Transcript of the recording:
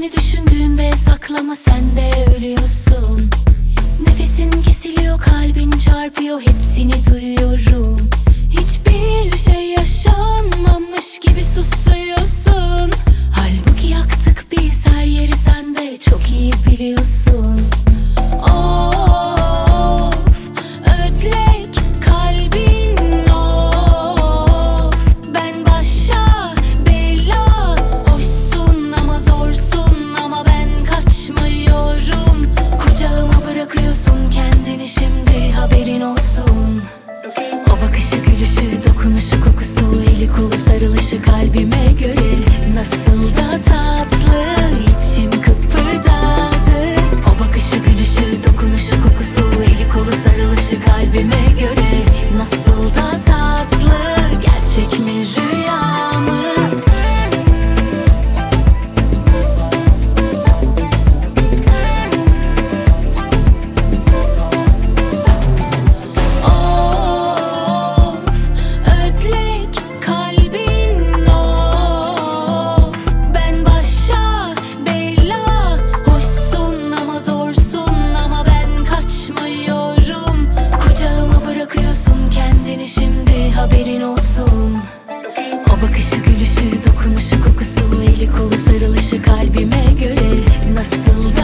Beni düşündüğünde saklama, sen de ölüyorsun. Nefesin kesiliyor, kalbin çarpıyor, hepsini duyuyorum. Hiçbir şey yaşanmamış gibi susuyorsun. Halbuki yaktık biz her yeri, sen de çok iyi biliyorsun. Of, ödlek kalbin of. Ben başa bela, hoşsun ama zorsun, ama ben kaçmıyorum. Kucağıma bırakıyorsun kendini şimdi, haberin olsun. O bakışı, gülüşü, dokunuşu, kokusu, eli kolu sarılışı kalbime göre nasıl da tatlı, içim kıpırdadı. O bakışı, gülüşü, dokunuşu, kokusu, eli kolu sarılışı kalbime göre nasıl da tatlı. Gerçek mi, rüya mı? Şimdi haberin olsun. O bakışı, gülüşü, dokunuşu, kokusu, eli kolu sarılışı kalbime göre nasıl